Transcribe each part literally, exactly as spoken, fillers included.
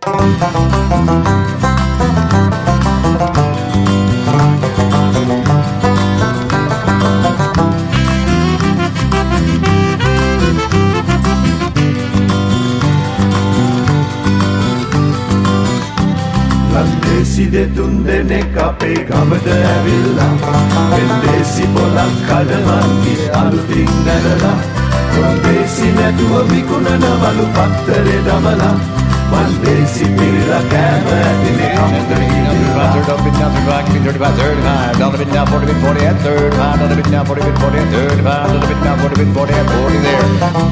ලන්දේසි දෙතුන් දෙනෙක් අපේ ගමට ඇවිල්ලා වෙන්දේසි පොලක් කඩවන්ගේ අලුතින් නැරලා කොන්දේසි නැතුව විකුණනවලු පත්තරේ දමලා වන්දේසි පිරලා කෑම ඇතිනේ කමට ගිහිල්ලා Dollar bid now, thirty-five, give me thirty-five, thirty-five. Dollar bid now, forty bid, forty at thirty-five. Dollar bid now, forty bid, forty at thirty-five. Dollar bid now, forty bid, forty at forty there.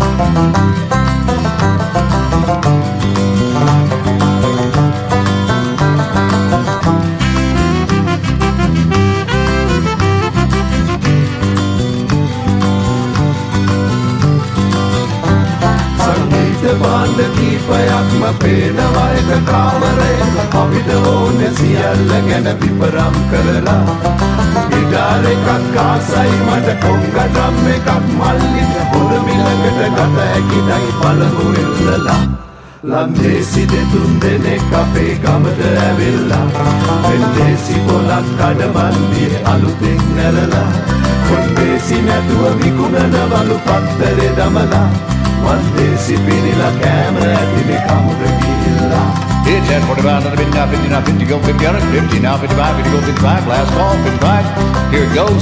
බාණ්ඩ කීපයක්ම පේනවා එක කාමරයක අපිට ඕනේ සියල්ල ගැන විපරම් කරලා ගිටාර එකක් ආසයි මට කොංගඩම් එකක් මල්ලිට හොර මිලකට ගත හැකිදයි බලමු එල්ලලා ලන්දේසි දෙතුන් දෙනෙක් අපේ ගමට ඇවිල්ලා වෙන්දේසි පොලක් කඩවන්දිය අලුතෙන් නැරලා කොන්දේසි නැතුව විකුණනවලු පත්තරේ දමලා වන්දේසි පිරිලා කෑම ඇතිනේ කමුට ගිහිල්ලා It's ten forty-five, another bid now, fifty now, fifty go, fifty on it, fifty now, fifty-five, fifty go, fifty-five, last call, fifty-five, here it goes.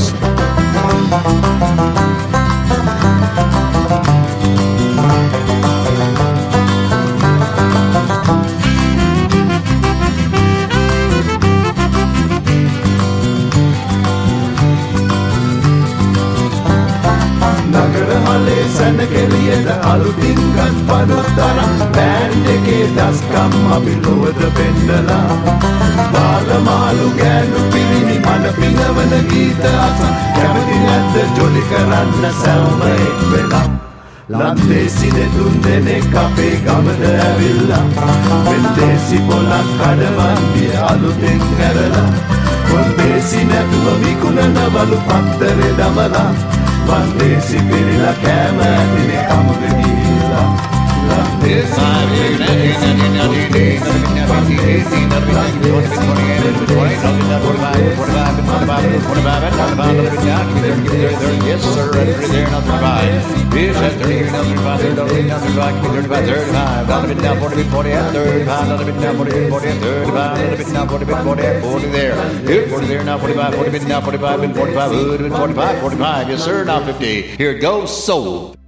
සැනකෙලියට අලුතින් ගත් පනුතරම් බෑන්ඩ් එකේ දස්කම් අපි ලොවට පෙන්නලා බාලමාලු ගෑනු පිරිමි මන පිඟවන ගීත අස කැමති නැද්ද ජොලි කරන්න සැවම එක් වෙලා ලන්දේසි දෙතුන් දෙනෙක් අපේ ගමට ඇවිල්ලා වෙන්දේසි පොලක් කඩවන්දිය අලුතෙන් නැරලා කොන්දේසි නැතුව විකුණනවලු පත්තරේ දමලා වන්දේසි පිරිලා කෑම ඇතිනේ කමුට ගිහිල්ලා ලන්දේසි Yes, sir, right there, not thirty-five. Yes, that's thirty, not thirty-five, thirty, not thirty-five, thirty-five, thirty-five. Dollar bid now, forty bid, forty at thirty-five. Dollar bid now, forty bid, forty at thirty-five. Dollar bid now, forty bid, forty at forty there. Here, forty there, now forty-five, forty bid now, forty-five, bid forty-five, forty bid, forty-five, forty-five. Yes, sir, now fifty. Here it goes, sold.